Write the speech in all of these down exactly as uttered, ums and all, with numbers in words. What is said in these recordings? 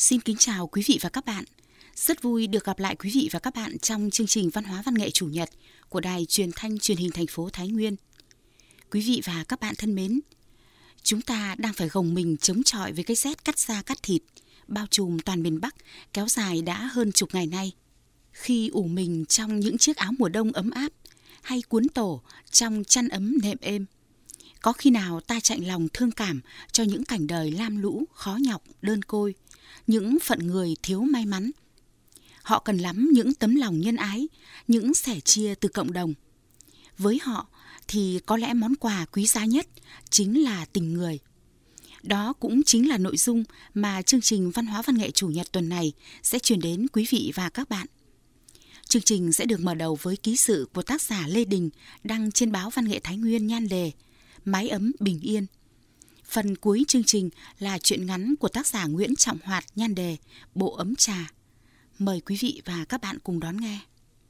Xin kính chào quý vị và các bạn. Rất vui được gặp lại quý vị và các bạn trong chương trình Văn hóa Văn nghệ Chủ nhật của Đài Truyền thanh Truyền hình thành phố Thái Nguyên. Quý vị và các bạn thân mến, chúng ta đang phải gồng mình chống chọi với cái rét cắt da cắt thịt, bao trùm toàn miền Bắc, kéo dài đã hơn chục ngày nay. Khi ủ mình trong những chiếc áo mùa đông ấm áp, hay cuốn tổ trong chăn ấm nệm êm, có khi nào ta chạnh lòng thương cảm cho những cảnh đời lam lũ, khó nhọc, đơn côi, những phận người thiếu may mắn. Họ cần lắm những tấm lòng nhân ái, những sẻ chia từ cộng đồng. Với họ thì có lẽ món quà quý giá nhất chính là tình người. Đó cũng chính là nội dung mà chương trình Văn hóa Văn nghệ Chủ nhật tuần này sẽ truyền đến quý vị và các bạn. Chương trình sẽ được mở đầu với ký sự của tác giả Lê Đình đăng trên báo Văn nghệ Thái Nguyên nhan đề Mái ấm bình yên. Phần cuối chương trình là truyện ngắn của tác giả Nguyễn Trọng Hoạt nhan đề Bộ ấm trà. Mời quý vị và các bạn cùng đón nghe.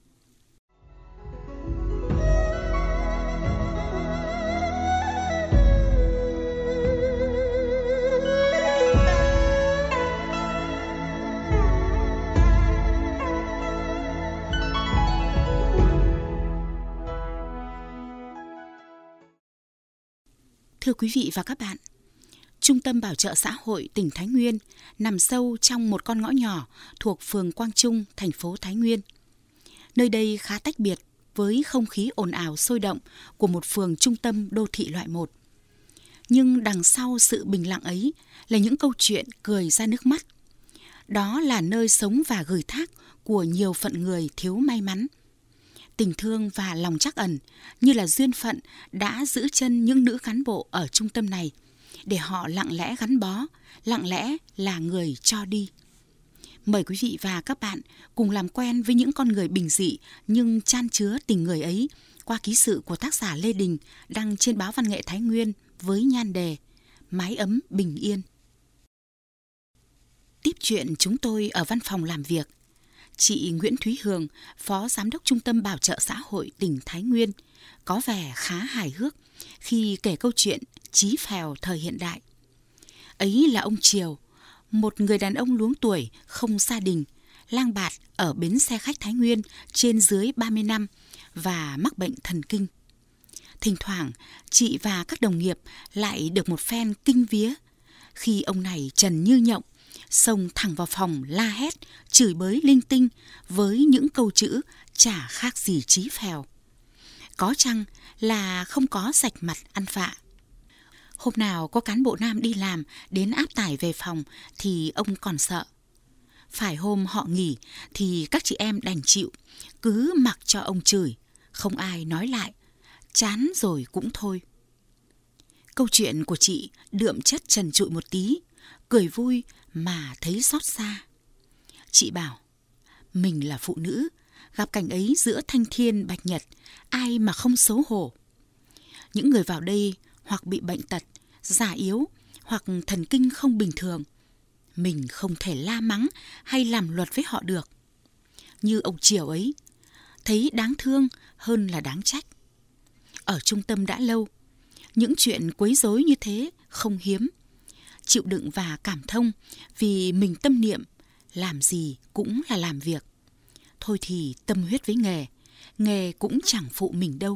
Thưa quý vị và các bạn, Trung tâm Bảo trợ xã hội tỉnh Thái Nguyên nằm sâu trong một con ngõ nhỏ thuộc phường Quang Trung, thành phố Thái Nguyên. Nơi đây khá tách biệt với không khí ồn ào sôi động của một phường trung tâm đô thị loại một. Nhưng đằng sau sự bình lặng ấy là những câu chuyện cười ra nước mắt. Đó là nơi sống và gửi thác của nhiều phận người thiếu may mắn. Tình thương và lòng trắc ẩn như là duyên phận đã giữ chân những nữ cán bộ ở trung tâm này để họ lặng lẽ gắn bó, lặng lẽ là người cho đi. Mời quý vị và các bạn cùng làm quen với những con người bình dị nhưng chan chứa tình người ấy qua ký sự của tác giả Lê Đình đăng trên báo Văn nghệ Thái Nguyên với nhan đề Mái ấm bình yên. Tiếp chuyện chúng tôi ở văn phòng làm việc. Chị Nguyễn Thúy Hường, Phó Giám đốc Trung tâm Bảo trợ xã hội tỉnh Thái Nguyên, có vẻ khá hài hước khi kể câu chuyện chí phèo thời hiện đại. Ấy là ông Triều, một người đàn ông luống tuổi, không gia đình, lang bạt ở bến xe khách Thái Nguyên trên dưới ba mươi năm và mắc bệnh thần kinh. Thỉnh thoảng, chị và các đồng nghiệp lại được một phen kinh vía khi ông này trần như nhộng, xông thẳng vào phòng la hét, chửi bới linh tinh với những câu chữ chả khác gì chí phèo. Có chăng là không có sạch mặt ăn vạ. Hôm nào có cán bộ nam đi làm đến áp tải về phòng thì ông còn sợ. Phải hôm họ nghỉ thì các chị em đành chịu, cứ mặc cho ông chửi, không ai nói lại, chán rồi cũng thôi. Câu chuyện của chị đượm chất trần trụi một tí, cười vui mà thấy xót xa. Chị bảo, mình là phụ nữ, gặp cảnh ấy giữa thanh thiên bạch nhật, ai mà không xấu hổ. Những người vào đây hoặc bị bệnh tật, già yếu, hoặc thần kinh không bình thường. Mình không thể la mắng hay làm luật với họ được. Như ông Triều ấy, thấy đáng thương hơn là đáng trách. Ở trung tâm đã lâu, những chuyện quấy rối như thế không hiếm. Chịu đựng và cảm thông vì mình tâm niệm, làm gì cũng là làm việc. Thôi thì tâm huyết với nghề, nghề cũng chẳng phụ mình đâu.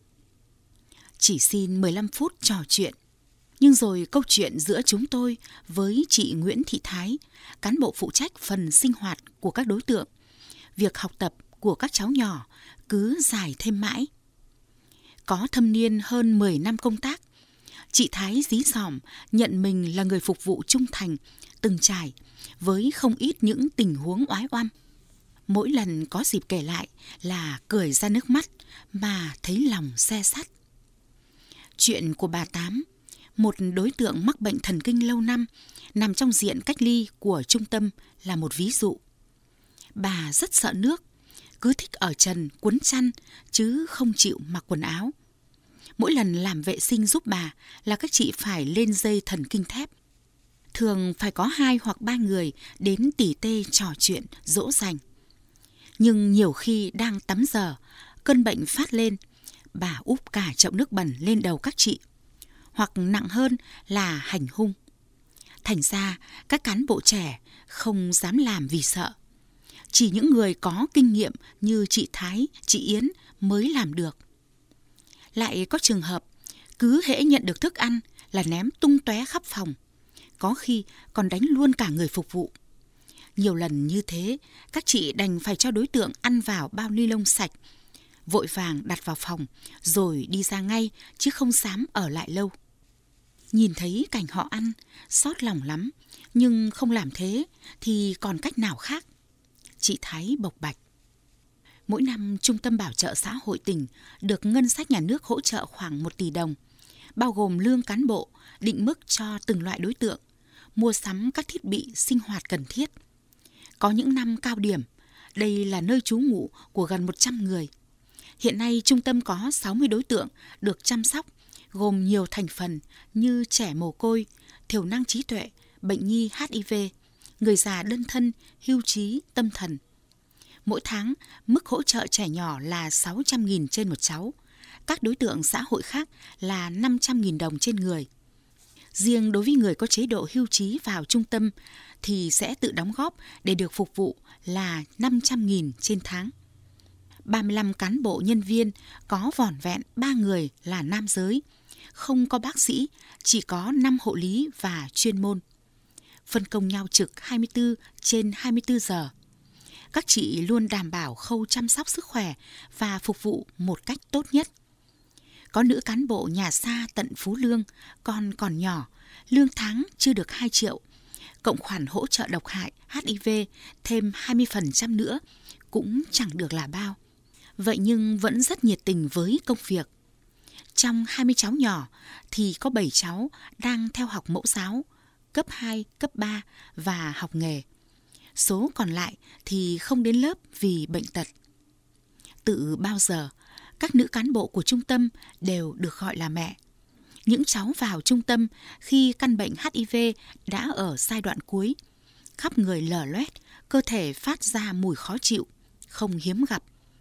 Chỉ xin mười lăm phút trò chuyện. Nhưng rồi câu chuyện giữa chúng tôi với chị Nguyễn Thị Thái, cán bộ phụ trách phần sinh hoạt của các đối tượng, việc học tập của các cháu nhỏ cứ dài thêm mãi. Có thâm niên hơn mười năm công tác, chị Thái dí dỏm nhận mình là người phục vụ trung thành, từng trải, với không ít những tình huống oái oăm. Mỗi lần có dịp kể lại là cười ra nước mắt mà thấy lòng se sắt. Chuyện của bà Tám, một đối tượng mắc bệnh thần kinh lâu năm, nằm trong diện cách ly của trung tâm là một ví dụ. Bà rất sợ nước, cứ thích ở trần quấn chăn chứ không chịu mặc quần áo. Mỗi lần làm vệ sinh giúp bà là các chị phải lên dây thần kinh thép. Thường phải có hai hoặc ba người đến tỉ tê trò chuyện, dỗ dành. Nhưng nhiều khi đang tắm giờ, cơn bệnh phát lên, bà úp cả chậu nước bẩn lên đầu các chị. Hoặc nặng hơn là hành hung. Thành ra, các cán bộ trẻ không dám làm vì sợ. Chỉ những người có kinh nghiệm như chị Thái, chị Yến mới làm được. Lại có trường hợp, cứ hễ nhận được thức ăn là ném tung tóe khắp phòng. Có khi còn đánh luôn cả người phục vụ. Nhiều lần như thế, các chị đành phải cho đối tượng ăn vào bao ni lông sạch, vội vàng đặt vào phòng, rồi đi ra ngay, chứ không dám ở lại lâu. Nhìn thấy cảnh họ ăn, xót lòng lắm, nhưng không làm thế thì còn cách nào khác. Chị Thái bộc bạch. Mỗi năm, Trung tâm Bảo trợ Xã hội tỉnh được ngân sách nhà nước hỗ trợ khoảng một tỷ đồng, bao gồm lương cán bộ, định mức cho từng loại đối tượng, mua sắm các thiết bị sinh hoạt cần thiết. Có những năm cao điểm, đây là nơi trú ngụ của gần một trăm người. Hiện nay, trung tâm có sáu mươi đối tượng được chăm sóc, gồm nhiều thành phần như trẻ mồ côi, thiểu năng trí tuệ, bệnh nhi H I V, người già đơn thân, hưu trí, tâm thần. Mỗi tháng, mức hỗ trợ trẻ nhỏ là sáu trăm nghìn trên một cháu. Các đối tượng xã hội khác là năm trăm nghìn đồng trên người. Riêng đối với người có chế độ hưu trí vào trung tâm thì sẽ tự đóng góp để được phục vụ là năm trăm nghìn trên tháng. ba mươi lăm cán bộ nhân viên có vỏn vẹn ba người là nam giới, không có bác sĩ, chỉ có năm hộ lý và chuyên môn. Phân công nhau trực hai mươi tư trên hai mươi tư giờ. Các chị luôn đảm bảo khâu chăm sóc sức khỏe và phục vụ một cách tốt nhất. Có nữ cán bộ nhà xa tận Phú Lương, con còn nhỏ, lương tháng chưa được hai triệu. Cộng khoản hỗ trợ độc hại H I V thêm hai mươi phần trăm nữa cũng chẳng được là bao. Vậy nhưng vẫn rất nhiệt tình với công việc. Trong hai mươi cháu nhỏ thì có bảy cháu đang theo học mẫu giáo, cấp hai, cấp ba và học nghề. Số còn lại thì không đến lớp vì bệnh tật. Từ bao giờ, các nữ cán bộ của trung tâm đều được gọi là mẹ. Những cháu vào trung tâm khi căn bệnh H I V đã ở giai đoạn cuối, khắp người lở loét, cơ thể phát ra mùi khó chịu, không hiếm gặp.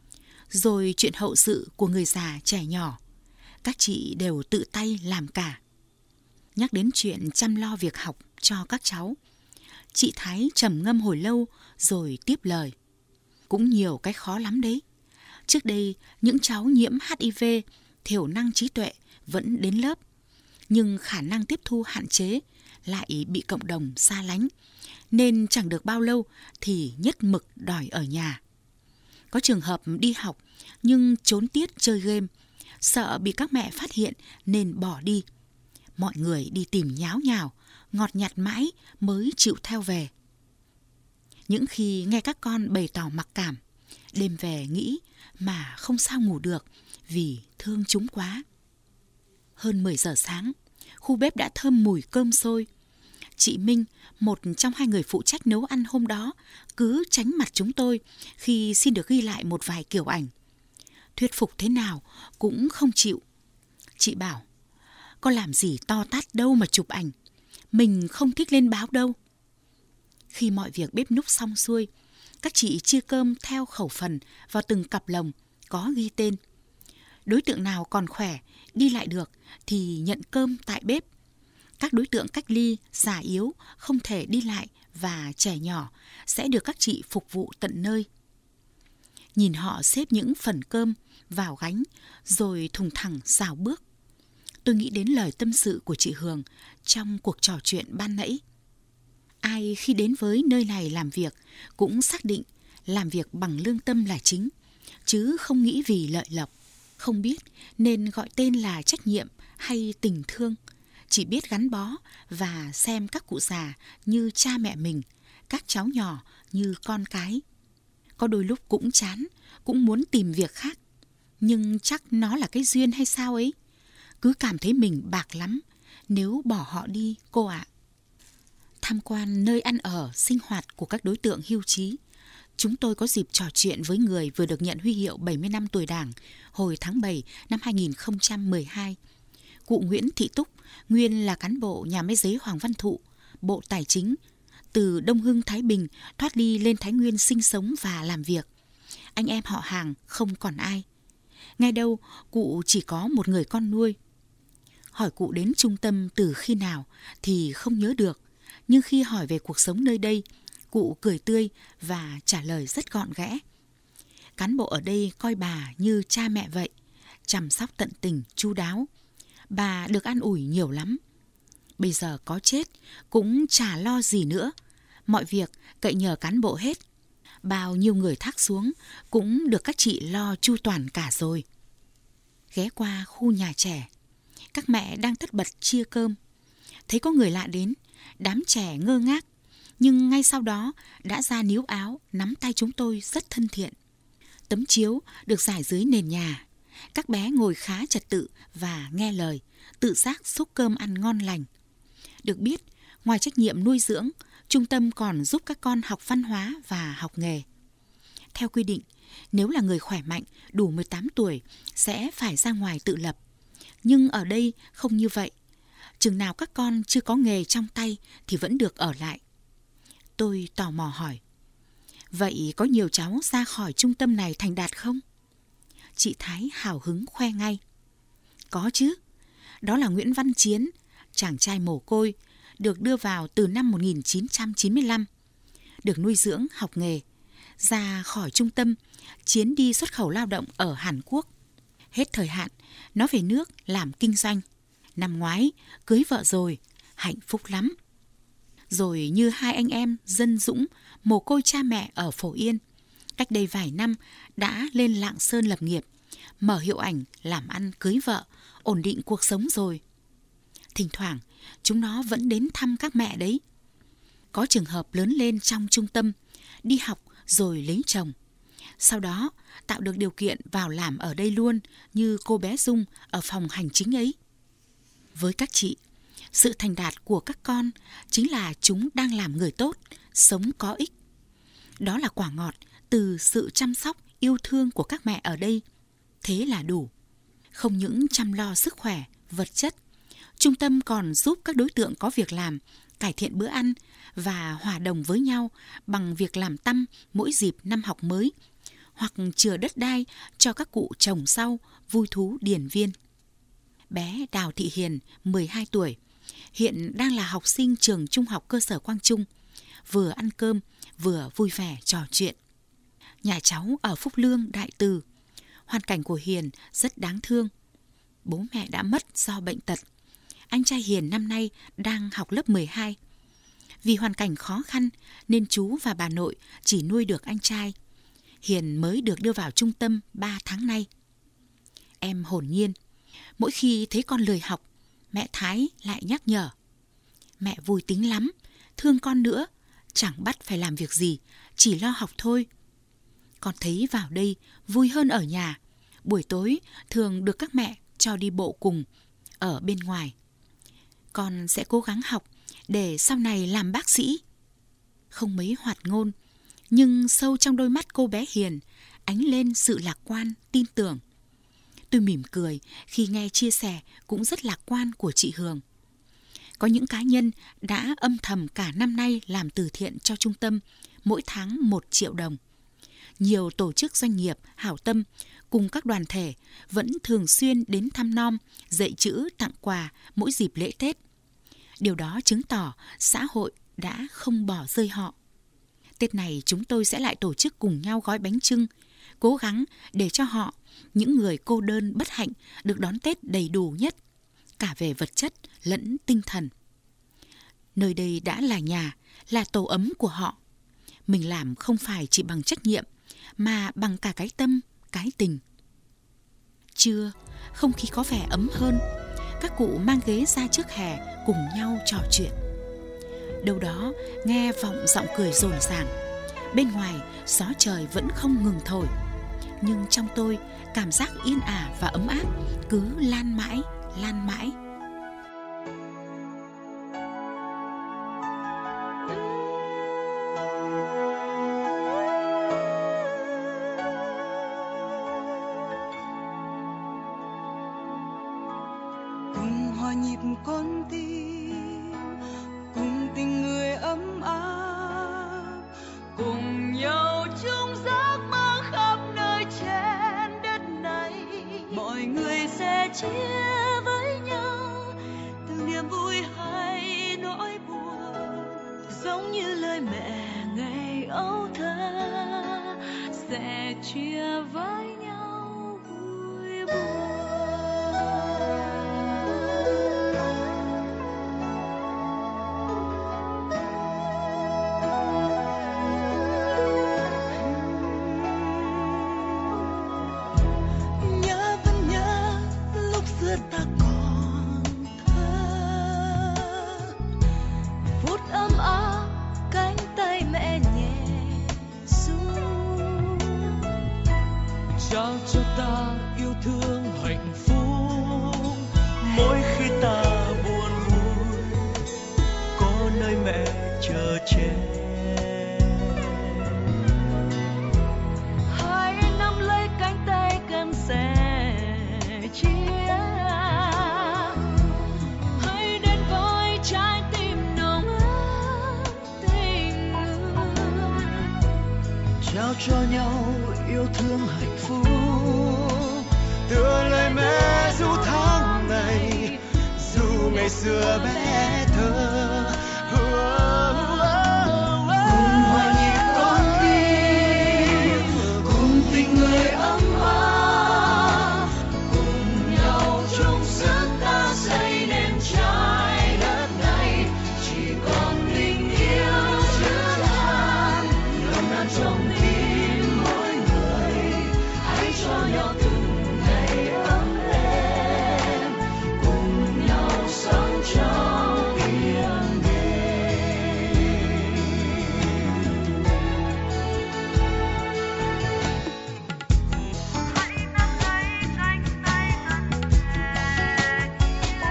Rồi chuyện hậu sự của người già trẻ nhỏ, các chị đều tự tay làm cả. Nhắc đến chuyện chăm lo việc học cho các cháu, chị Thái trầm ngâm hồi lâu rồi tiếp lời. Cũng nhiều cái khó lắm đấy. Trước đây, những cháu nhiễm H I V, thiểu năng trí tuệ vẫn đến lớp, nhưng khả năng tiếp thu hạn chế, lại bị cộng đồng xa lánh, nên chẳng được bao lâu thì nhất mực đòi ở nhà. Có trường hợp đi học nhưng trốn tiết chơi game, sợ bị các mẹ phát hiện nên bỏ đi. Mọi người đi tìm nháo nhào, ngọt nhặt mãi mới chịu theo về. Những khi nghe các con bày tỏ mặc cảm, đêm về nghĩ mà không sao ngủ được vì thương chúng quá. Hơn mười giờ sáng, khu bếp đã thơm mùi cơm sôi. Chị Minh, một trong hai người phụ trách nấu ăn hôm đó, cứ tránh mặt chúng tôi khi xin được ghi lại một vài kiểu ảnh. Thuyết phục thế nào cũng không chịu. Chị bảo, có làm gì to tát đâu mà chụp ảnh, mình không thích lên báo đâu. Khi mọi việc bếp núc xong xuôi, các chị chia cơm theo khẩu phần vào từng cặp lồng có ghi tên. Đối tượng nào còn khỏe, đi lại được thì nhận cơm tại bếp. Các đối tượng cách ly, già yếu, không thể đi lại và trẻ nhỏ sẽ được các chị phục vụ tận nơi. Nhìn họ xếp những phần cơm vào gánh rồi thùng thẳng rào bước, tôi nghĩ đến lời tâm sự của chị Hường trong cuộc trò chuyện ban nãy. Ai khi đến với nơi này làm việc cũng xác định làm việc bằng lương tâm là chính, chứ không nghĩ vì lợi lộc. Không biết nên gọi tên là trách nhiệm hay tình thương, chỉ biết gắn bó và xem các cụ già như cha mẹ mình, các cháu nhỏ như con cái. Có đôi lúc cũng chán, cũng muốn tìm việc khác, nhưng chắc nó là cái duyên hay sao ấy. Cứ cảm thấy mình bạc lắm nếu bỏ họ đi cô ạ. Tham quan nơi ăn ở, sinh hoạt của các đối tượng hưu trí, chúng tôi có dịp trò chuyện với người vừa được nhận huy hiệu bảy mươi năm tuổi Đảng hồi tháng bảy năm hai nghìn không trăm mười hai. Cụ Nguyễn Thị Túc, nguyên là cán bộ nhà máy giấy Hoàng Văn Thụ, Bộ Tài chính, từ Đông Hưng, Thái Bình thoát đi lên Thái Nguyên sinh sống và làm việc. Anh em họ hàng không còn ai. Nghe đâu, cụ chỉ có một người con nuôi. Hỏi cụ đến trung tâm từ khi nào thì không nhớ được, Nhưng khi hỏi về cuộc sống nơi đây, cụ cười tươi và trả lời rất gọn ghẽ. Cán bộ ở đây coi bà như cha mẹ vậy, chăm sóc tận tình, chu đáo. Bà được an ủi nhiều lắm. Bây giờ có chết cũng chả lo gì nữa. Mọi việc cậy nhờ cán bộ hết. Bao nhiêu người thác xuống cũng được các chị lo chu toàn cả rồi. Ghé qua khu nhà trẻ, các mẹ đang tất bật chia cơm. Thấy có người lạ đến, đám trẻ ngơ ngác, nhưng ngay sau đó đã ra níu áo, nắm tay chúng tôi rất thân thiện. Tấm chiếu được rải dưới nền nhà. Các bé ngồi khá trật tự và nghe lời, tự giác xúc cơm ăn ngon lành. Được biết, ngoài trách nhiệm nuôi dưỡng, trung tâm còn giúp các con học văn hóa và học nghề. Theo quy định, nếu là người khỏe mạnh, đủ mười tám tuổi, sẽ phải ra ngoài tự lập. Nhưng ở đây không như vậy. Chừng nào các con chưa có nghề trong tay thì vẫn được ở lại. Tôi tò mò hỏi, vậy có nhiều cháu ra khỏi trung tâm này thành đạt không? Chị Thái hào hứng khoe ngay. Có chứ, đó là Nguyễn Văn Chiến, chàng trai mồ côi, được đưa vào từ năm một nghìn chín trăm chín mươi lăm. Được nuôi dưỡng, học nghề. Ra khỏi trung tâm, Chiến đi xuất khẩu lao động ở Hàn Quốc. Hết thời hạn, nó về nước làm kinh doanh. Năm ngoái, cưới vợ rồi, hạnh phúc lắm. Rồi như hai anh em Dân Dũng, mồ côi cha mẹ ở Phổ Yên, cách đây vài năm đã lên Lạng Sơn lập nghiệp, mở hiệu ảnh, làm ăn, cưới vợ, ổn định cuộc sống rồi. Thỉnh thoảng, chúng nó vẫn đến thăm các mẹ đấy. Có trường hợp lớn lên trong trung tâm, đi học rồi lấy chồng. Sau đó, tạo được điều kiện vào làm ở đây luôn, như cô bé Dung ở phòng hành chính ấy. Với các chị, sự thành đạt của các con chính là chúng đang làm người tốt, sống có ích. Đó là quả ngọt từ sự chăm sóc, yêu thương của các mẹ ở đây. Thế là đủ. Không những chăm lo sức khỏe, vật chất, trung tâm còn giúp các đối tượng có việc làm, cải thiện bữa ăn và hòa đồng với nhau bằng việc làm tăm mỗi dịp năm học mới, hoặc chừa đất đai cho các cụ trồng rau, vui thú điền viên. Bé Đào Thị Hiền, mười hai tuổi, hiện đang là học sinh trường trung học cơ sở Quang Trung, vừa ăn cơm, vừa vui vẻ trò chuyện. Nhà cháu ở Phúc Lương, Đại Từ. Hoàn cảnh của Hiền rất đáng thương. Bố mẹ đã mất do bệnh tật. Anh trai Hiền năm nay đang học lớp mười hai. Vì hoàn cảnh khó khăn nên chú và bà nội chỉ nuôi được anh trai. Hiền mới được đưa vào trung tâm ba tháng nay. Em hồn nhiên. Mỗi khi thấy con lười học, mẹ Thái lại nhắc nhở. Mẹ vui tính lắm, thương con nữa, chẳng bắt phải làm việc gì, chỉ lo học thôi. Con thấy vào đây vui hơn ở nhà. Buổi tối thường được các mẹ cho đi bộ cùng, ở bên ngoài. Con sẽ cố gắng học để sau này làm bác sĩ. Không mấy hoạt ngôn, nhưng sâu trong đôi mắt cô bé Hiền ánh lên sự lạc quan, tin tưởng. Tôi mỉm cười khi nghe chia sẻ cũng rất lạc quan của chị Hường. Có những cá nhân đã âm thầm cả năm nay làm từ thiện cho trung tâm, mỗi tháng một triệu đồng. Nhiều tổ chức doanh nghiệp, hảo tâm cùng các đoàn thể vẫn thường xuyên đến thăm nom, dạy chữ, tặng quà mỗi dịp lễ Tết. Điều đó chứng tỏ xã hội đã không bỏ rơi họ. Tết này chúng tôi sẽ lại tổ chức cùng nhau gói bánh chưng, cố gắng để cho họ, những người cô đơn bất hạnh, được đón Tết đầy đủ nhất, cả về vật chất lẫn tinh thần. Nơi đây đã là nhà, là tổ ấm của họ. Mình làm không phải chỉ bằng trách nhiệm, mà bằng cả cái tâm, cái tình. Trưa, không khí có vẻ ấm hơn. Các cụ mang ghế ra trước hè cùng nhau trò chuyện. Đâu đó nghe vọng giọng cười rộn ràng. Bên ngoài gió trời vẫn không ngừng thổi, nhưng trong tôi cảm giác yên ả và ấm áp cứ lan mãi, lan mãi. Cùng hòa nhịp con tim, cùng tình người ấm áp, cùng nhau chung giấc mơ khắp nơi trên đất này. Mọi người sẽ chia với nhau từng niềm vui hay nỗi buồn, giống như lời mẹ ngày ấu thơ, sẽ chia với nhau vui buồn. Nhớ vẫn nhớ lúc xưa ta còn thơ, phút ấm áp cánh tay mẹ nhẹ ru, trao cho ta yêu thương hạnh phúc. Mỗi khi ta buồn vui, có nơi mẹ chờ che. hãy nắm lấy cánh tay cần sẻ chia, hãy đến với trái tim nồng ấm tình người, Trao cho nhau yêu thương hạnh phúc, tựa lời mẹ ru tháng ngày, dù ngày xưa bé thơ. cùng hòa nhịp con tim, cùng tình người ấm áp, cùng nhau chung sức ta xây nên trái đất này. Chỉ còn tình yêu chứa chan nồng nàn trong tim mỗi người, hãy cho nhau từng ngày ấm êm, cùng nhau sống trong yên bình. Hãy nắm lấy cánh tay gần sẻ chia,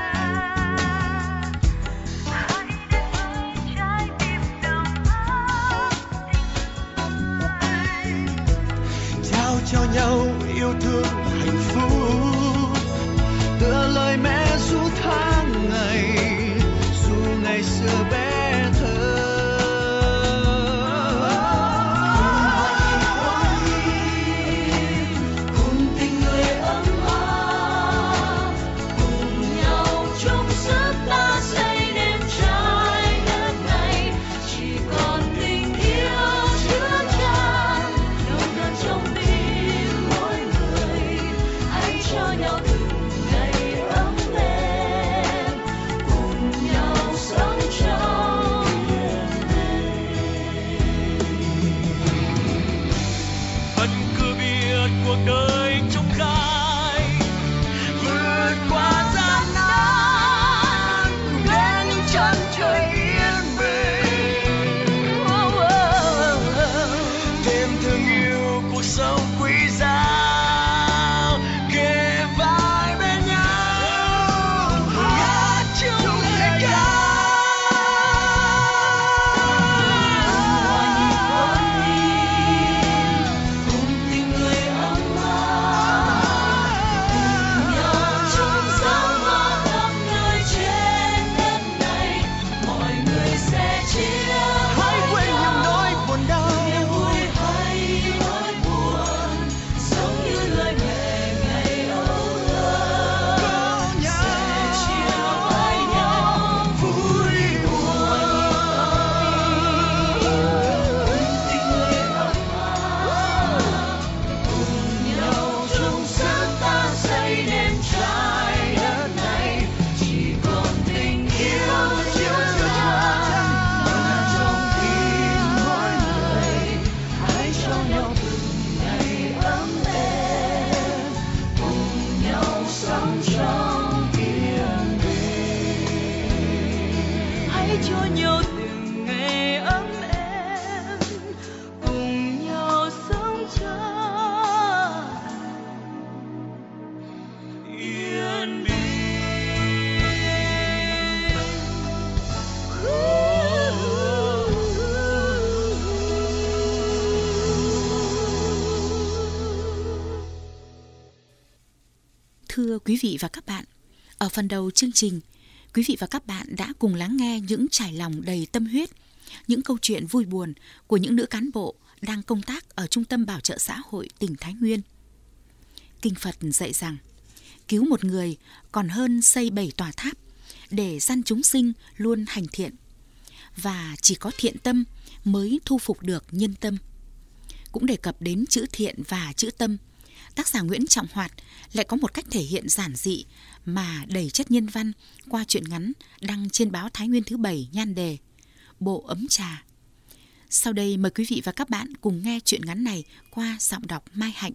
hãy đến với trái tim nồng ấm tình người. Trao cho nhau yêu thương hạnh phúc, tựa lời mẹ ru tháng ngày, dù ngày xưa bé thơ. Cùng tình người ấm áp, cùng nhau chung sức ta xây nên trái đất này. Chỉ còn tình yêu chứa chan nồng nàn trong tim mỗi người, hãy cho nhau từng ngày ấm êm, cùng nhau sống trong yên bình. Vẫn cứ biết cuộc đời trông gai, vượt qua gian nan đến những chân trời yên bình. Thêm thương yêu cuộc sống quý giá, kề vai bên nhau hát chung lời ca. Cùng tình người ấm áp, cùng nhau chung sống ở khắp nơi trên đất này. Mọi người sẽ chia Hãy với quên những nhau nỗi buồn đau, niềm vui hay nỗi buồn, giống như lời mẹ ngày ấu thơ, sẽ chia với nhau vui buồn. Cùng tình người ấm áp, cùng nhau chung sức ta xây nên trái đất này. Chỉ còn tình yêu chứa chan nồng nàn trong tim mỗi người, hãy cho nhau từng ngày ấm êm, cùng nhau sống trong yên bình. Hãy cho nhau từng ngày ấm êm, cùng nhau sống trong yên bình. Thưa quý vị và các bạn, ở phần đầu chương trình, quý vị và các bạn đã cùng lắng nghe những trải lòng đầy tâm huyết, những câu chuyện vui buồn của những nữ cán bộ đang công tác ở Trung tâm Bảo trợ Xã hội tỉnh Thái Nguyên. Kinh Phật dạy rằng, cứu một người còn hơn xây bảy tòa tháp, để dân chúng sinh luôn hành thiện. và chỉ có thiện tâm mới thu phục được nhân tâm. Cũng đề cập đến chữ thiện và chữ tâm, tác giả Nguyễn Trọng Hoạt lại có một cách thể hiện giản dị mà đầy chất nhân văn qua truyện ngắn đăng trên báo Thái Nguyên thứ bảy nhan đề Bộ ấm trà. Sau đây mời quý vị và các bạn cùng nghe truyện ngắn này qua giọng đọc Mai Hạnh.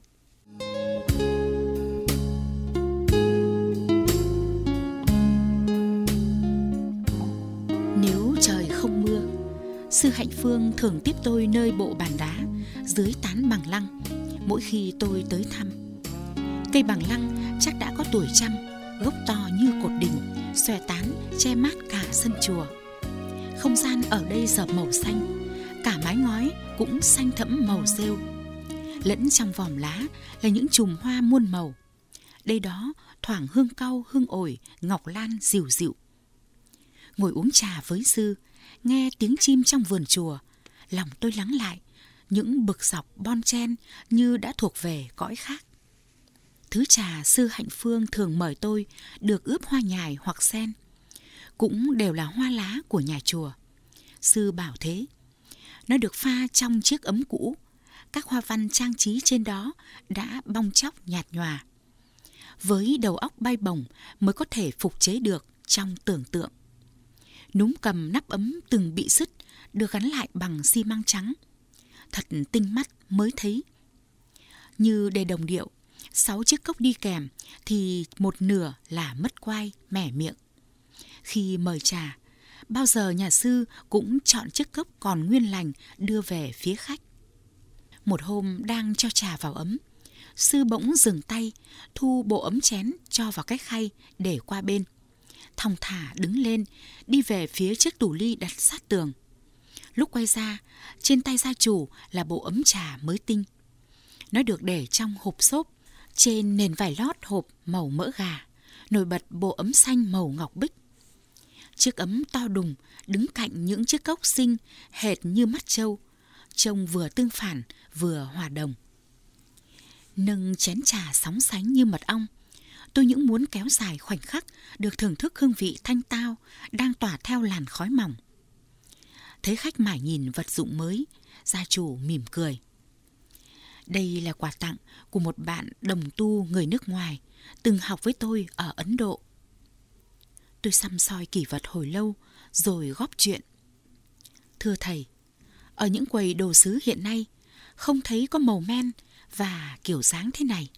Nếu trời không mưa, sư Hạnh Phương thường tiếp tôi nơi bộ bàn đá dưới tán bằng lăng mỗi khi tôi tới thăm. Cây bằng lăng chắc đã có tuổi trăm, gốc to như cột đỉnh, xòe tán che mát cả sân chùa. Không gian ở đây dợp màu xanh, cả mái ngói cũng xanh thẫm màu rêu. Lẫn trong vòm lá là những chùm hoa muôn màu. Đây đó thoảng hương cau, hương ổi, ngọc lan dịu dịu. Ngồi uống trà với sư, nghe tiếng chim trong vườn chùa, lòng tôi lắng lại, những bực dọc bon chen như đã thuộc về cõi khác. Thứ trà sư Hạnh Phương thường mời tôi được ướp hoa nhài hoặc sen, cũng đều là hoa lá của nhà chùa. Sư bảo thế. Nó được pha trong chiếc ấm cũ, các hoa văn trang trí trên đó đã bong tróc nhạt nhòa. Với đầu óc bay bổng mới có thể phục chế được trong tưởng tượng. Núm cầm nắp ấm từng bị sứt, được gắn lại bằng xi măng trắng. Thật tinh mắt mới thấy. Như để đồng điệu, sáu chiếc cốc đi kèm thì một nửa là mất quai, mẻ miệng. Khi mời trà, bao giờ nhà sư cũng chọn chiếc cốc còn nguyên lành đưa về phía khách. Một hôm đang cho trà vào ấm, sư bỗng dừng tay, thu bộ ấm chén cho vào cái khay để qua bên. Thong thả đứng lên, đi về phía chiếc tủ ly đặt sát tường. Lúc quay ra, trên tay gia chủ là bộ ấm trà mới tinh. Nó được để trong hộp xốp, trên nền vải lót hộp màu mỡ gà, nổi bật bộ ấm xanh màu ngọc bích. Chiếc ấm to đùng đứng cạnh những chiếc cốc xinh hệt như mắt trâu, trông vừa tương phản vừa hòa đồng. Nâng chén trà sóng sánh như mật ong, tôi những muốn kéo dài khoảnh khắc được thưởng thức hương vị thanh tao đang tỏa theo làn khói mỏng. Thấy khách mải nhìn vật dụng mới, gia chủ mỉm cười. Đây là quà tặng của một bạn đồng tu người nước ngoài, từng học với tôi ở Ấn Độ. Tôi săm soi kỷ vật hồi lâu, rồi góp chuyện. Thưa thầy, ở những quầy đồ sứ hiện nay, không thấy có màu men và kiểu dáng thế này.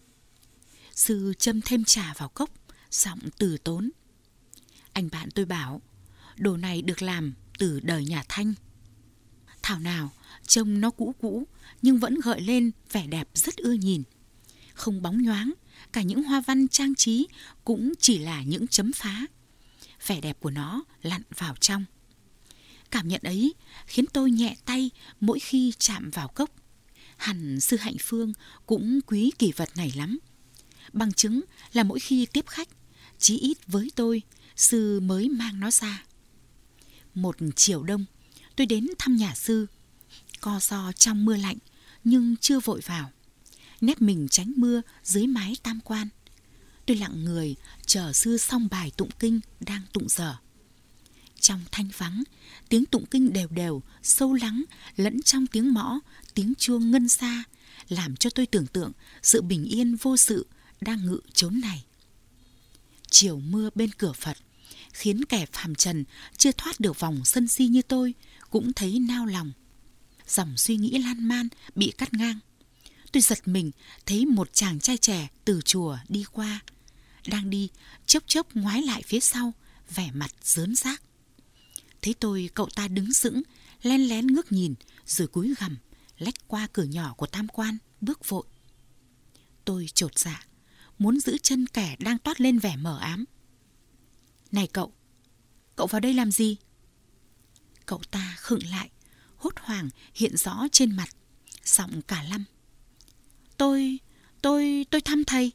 Sư châm thêm trà vào cốc, giọng từ tốn. Anh bạn tôi bảo, đồ này được làm từ đời nhà Thanh. Thảo nào, trông nó cũ cũ, nhưng vẫn gợi lên vẻ đẹp rất ưa nhìn. Không bóng nhoáng, cả những hoa văn trang trí cũng chỉ là những chấm phá. Vẻ đẹp của nó lặn vào trong. Cảm nhận ấy khiến tôi nhẹ tay mỗi khi chạm vào cốc. Hẳn sư Hạnh Phương cũng quý kỷ vật này lắm. Bằng chứng là mỗi khi tiếp khách, chí ít với tôi, sư mới mang nó ra. Một chiều đông, tôi đến thăm nhà sư. Co ro trong mưa lạnh, nhưng chưa vội vào. Nép mình tránh mưa dưới mái tam quan. Tôi lặng người, chờ sư xong bài tụng kinh đang tụng dở. Trong thanh vắng, tiếng tụng kinh đều đều, sâu lắng, lẫn trong tiếng mõ, tiếng chuông ngân xa, làm cho tôi tưởng tượng sự bình yên vô sự đang ngự chốn này. Chiều mưa bên cửa Phật, khiến kẻ phàm trần chưa thoát được vòng sân si như tôi cũng thấy nao lòng. Dòng suy nghĩ lan man bị cắt ngang. Tôi giật mình thấy một chàng trai trẻ từ chùa đi qua. Đang đi, chốc chốc ngoái lại phía sau, vẻ mặt rớn rác. Thấy tôi, cậu ta đứng sững, len lén ngước nhìn, rồi cúi gằm, lách qua cửa nhỏ của tam quan, bước vội. Tôi chột dạ, muốn giữ chân kẻ đang toát lên vẻ mờ ám. Này cậu, cậu vào đây làm gì? Cậu ta khựng lại, hốt hoảng hiện rõ trên mặt, giọng cả lăm. Tôi, tôi, tôi thăm thầy.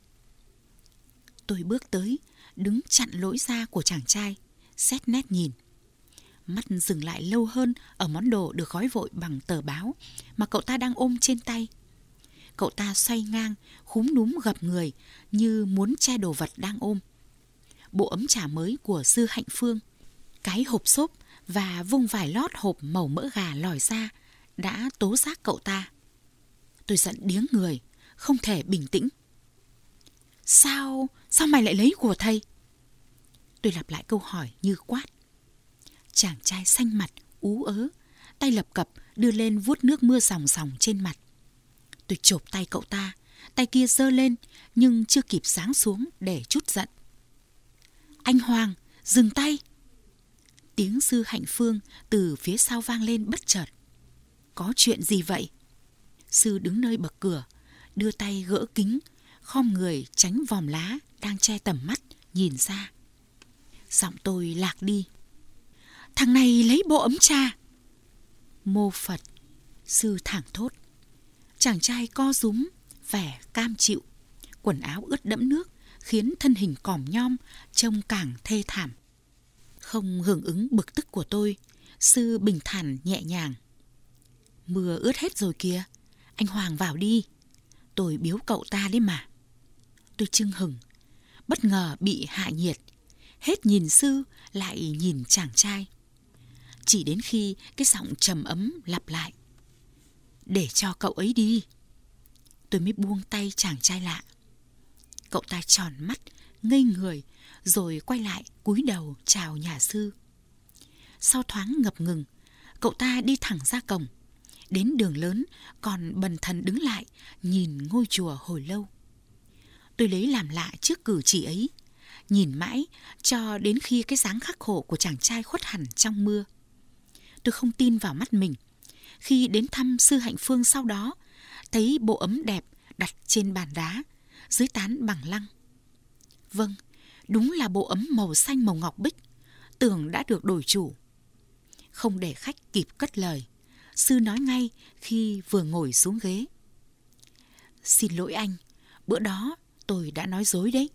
Tôi bước tới, đứng chặn lối ra của chàng trai, xét nét nhìn. Mắt dừng lại lâu hơn ở món đồ được gói vội bằng tờ báo mà cậu ta đang ôm trên tay. Cậu ta xoay ngang, khúm núm gập người như muốn che đồ vật đang ôm. Bộ ấm trà mới của sư Hạnh Phương, cái hộp xốp và vung vải lót hộp màu mỡ gà lòi ra đã tố giác cậu ta. Tôi giận điếng người, không thể bình tĩnh. Sao, sao mày lại lấy của thầy? Tôi lặp lại câu hỏi như quát. Chàng trai xanh mặt, ú ớ, tay lập cập đưa lên vuốt nước mưa ròng ròng trên mặt. Tôi chộp tay cậu ta, tay kia giơ lên nhưng chưa kịp giáng xuống để trút giận. Anh Hoàng, dừng tay! Tiếng sư Hạnh Phương từ phía sau vang lên bất chợt. Có chuyện gì vậy? Sư đứng nơi bậc cửa, đưa tay gỡ kính, khom người tránh vòm lá đang che tầm mắt, nhìn ra. Giọng tôi lạc đi. Thằng này lấy bộ ấm trà. Mô Phật, sư thẳng thốt. Chàng trai co rúm, vẻ cam chịu. Quần áo ướt đẫm nước khiến thân hình còm nhom trông càng thê thảm. Không hưởng ứng bực tức của tôi, sư bình thản nhẹ nhàng. Mưa ướt hết rồi kìa, anh Hoàng vào đi. Tôi biếu cậu ta đấy mà. Tôi chưng hửng, bất ngờ bị hạ nhiệt. Hết nhìn sư lại nhìn chàng trai. Chỉ đến khi cái giọng trầm ấm lặp lại. Để cho cậu ấy đi. Tôi mới buông tay chàng trai lạ. Cậu ta tròn mắt, ngây người, rồi quay lại cúi đầu chào nhà sư. Sau thoáng ngập ngừng, cậu ta đi thẳng ra cổng. Đến đường lớn còn bần thần đứng lại nhìn ngôi chùa hồi lâu. Tôi lấy làm lạ trước cử chỉ ấy, nhìn mãi cho đến khi cái dáng khắc khổ của chàng trai khuất hẳn trong mưa. Tôi không tin vào mắt mình khi đến thăm sư Hạnh Phương sau đó, thấy bộ ấm đẹp đặt trên bàn đá dưới tán bằng lăng. Vâng, đúng là bộ ấm màu xanh màu ngọc bích, tưởng đã được đổi chủ. Không để khách kịp cất lời, sư nói ngay khi vừa ngồi xuống ghế. Xin lỗi anh, bữa đó tôi đã nói dối đấy.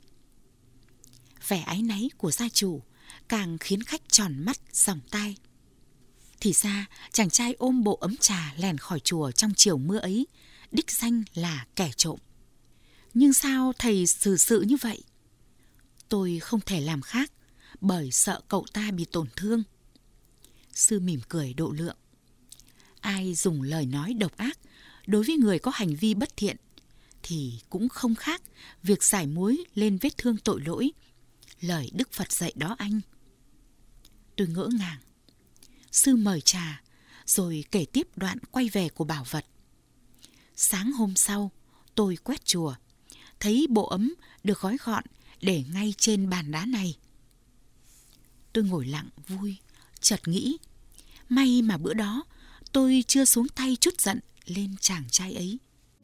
Vẻ áy náy của gia chủ càng khiến khách tròn mắt dòng tai. Thì ra chàng trai ôm bộ ấm trà lèn khỏi chùa trong chiều mưa ấy, đích danh là kẻ trộm. Nhưng sao thầy xử sự như vậy? Tôi không thể làm khác, bởi sợ cậu ta bị tổn thương. Sư mỉm cười độ lượng. Ai dùng lời nói độc ác đối với người có hành vi bất thiện thì cũng không khác việc rải muối lên vết thương tội lỗi, lời Đức Phật dạy đó anh. Tôi ngỡ ngàng. Sư mời trà, rồi kể tiếp đoạn quay về của bảo vật. Sáng hôm sau, tôi quét chùa, thấy bộ ấm được gói gọn để ngay trên bàn đá này. Tôi ngồi lặng vui, chợt nghĩ, may mà bữa đó tôi chưa xuống tay trút giận lên chàng trai ấy.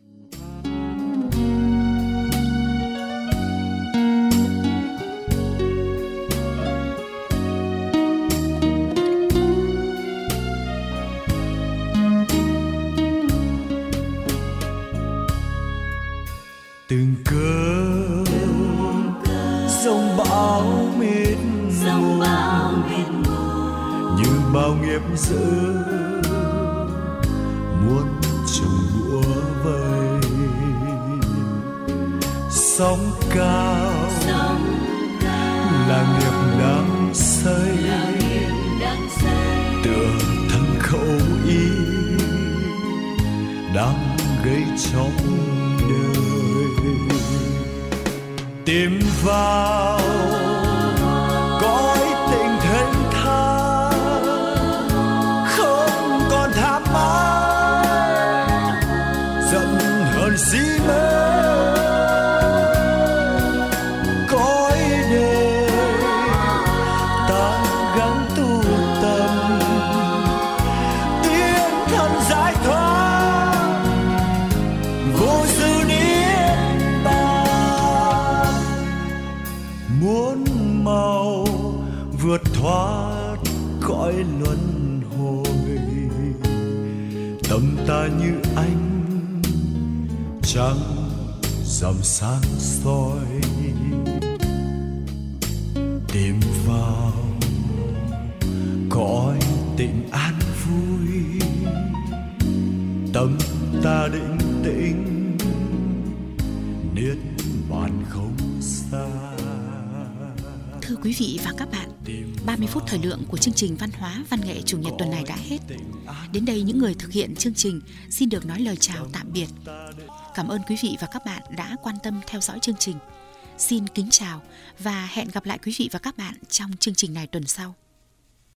Từng cơn giông bão mịt mù như bao nghiệp dữ muốn trồng búa vây. Sóng cao là nghiệp đang xây, tựa thân khẩu ý đang gây trong đời. Tìm vào cõi tình thênh thang, không còn tham ái giận hờn si mê. Cõi đời ta gắng tu tâm, tiến thân giải thoát vô dư niết bàn. Muốn mau vượt thoát cõi luân hồi, tâm ta như ánh trăng dòng sáng soi. Tìm vào cõi tình an vui, tâm ta định tĩnh niết bàn không xa. Thưa quý vị và các bạn, ba mươi phút thời lượng của chương trình Văn hóa Văn nghệ Chủ nhật tuần này đã hết. Đến đây những người thực hiện chương trình xin được nói lời chào tạm biệt. Cảm ơn quý vị và các bạn đã quan tâm theo dõi chương trình. Xin kính chào và hẹn gặp lại quý vị và các bạn trong chương trình này tuần sau.